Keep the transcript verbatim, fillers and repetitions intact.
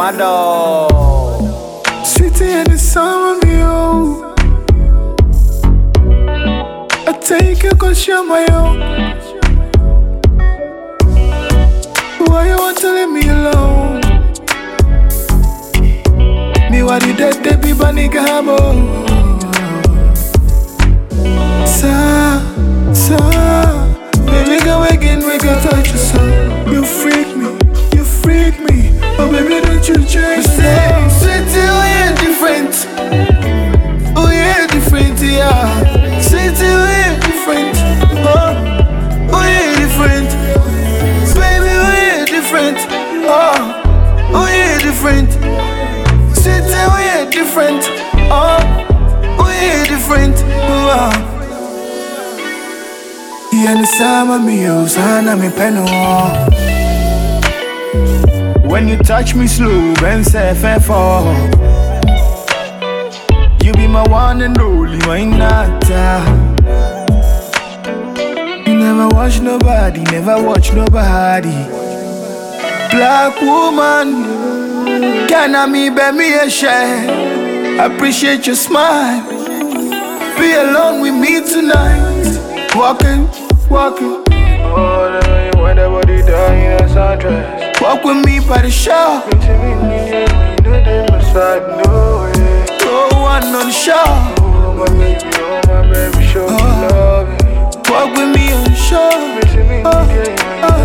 Mado. Sweetie and the summer me oh. I take you cause you're my own. Why you want to leave me alone? Me what you dead they be bunny gamo. Sa, sa, baby go again we can touch your soul. You freak me, you freak me. Oh baby don't you change me. Sweetie oh yeah different. Oh yeah different yeah. Sweetie oh yeah different. Oh, oh yeah different. Baby oh yeah different. Oh, oh yeah different. Sweetie oh yeah different. Oh, oh yeah different. Oh. Yeah, the summer me oh, sana me peno. When you touch me slow, Ben say fair for. You be my one and only, my nata. You never watch nobody, never watch nobody. Black woman, can I me bear me a share? Appreciate your smile. Be alone with me tonight. Walking, walking. Oh, no, when the body down in a sundress. Walk with me by the shore. You see me need it, you know them beside, no way. Go on on the shore. Oh, my baby, oh, my baby, show me love. Walk with me on the shore. You see me need it,